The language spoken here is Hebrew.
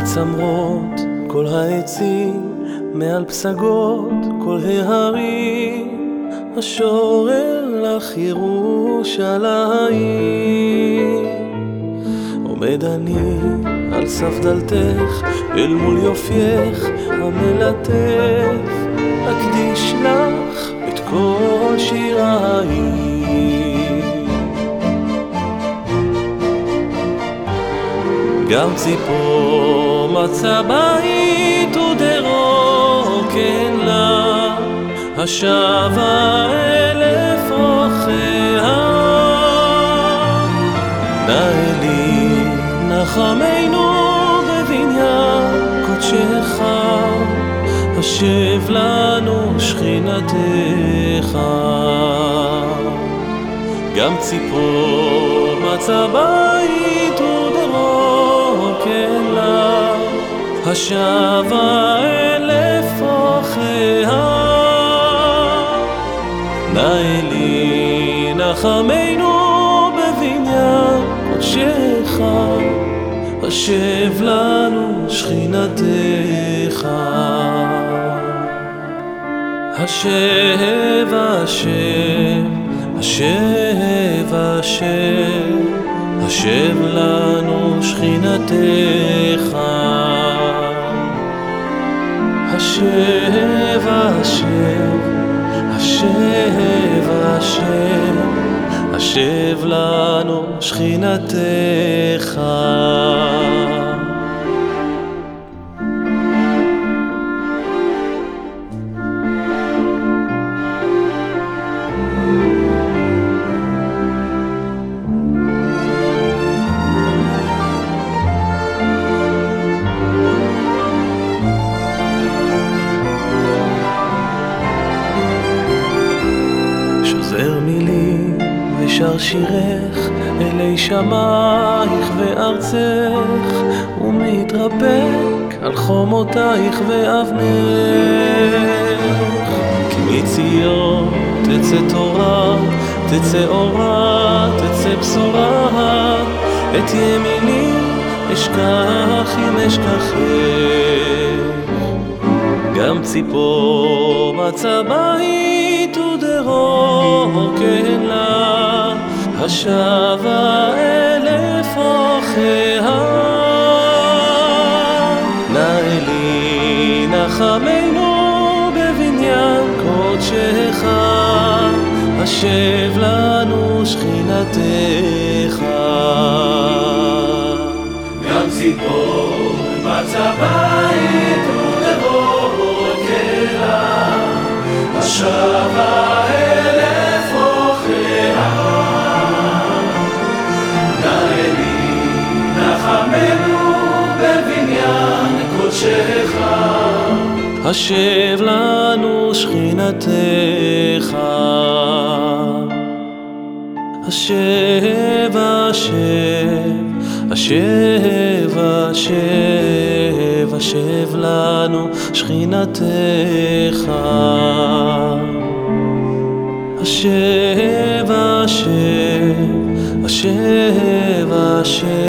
צמרות כל העצים, מעל פסגות כל ההרים, אשורר לך ירושלים. עומד אני על סף דלתך, אל מול יופייך המלטף, אקדיש לך את כל שיריי. גם ציפור מצא בית ודרוקן לה, השבה אלף אורחיה. נא אלי נחמנו בבניין קודשך, השב לנו שכינתך. גם ציפור מצא בית ודרוקן לה, השבה אלף אורחיה. נא אלי נחמנו בבניין קודשך, השב לנו שכינתך. השב השב השב השב, השב לנו שכינתך. השב השב השב השב, השב לנו שכינתך. שוזר מילים ושר שירך אלי שמייך וארצך, ומתרפק על חומותייך ואבנך. כי מציון תצא תורה, תצא אורה, תצא בשורה, את ימיני אשכח אם אשכחך. גם ציפור מצא בית ודרוקן לה, השבה אלף אורחיה. נא אלי נחמנו בבניין קודשך, השב לנו שכינתך. גם ציפור מצא בית ודרוקן לה, השבה אלף אורחיה. נא אלי נחמנו בבניין קודשך, השב לנו שכינתך. השב השב השב השב, השב לנו שכינתך. השב השב השב השב.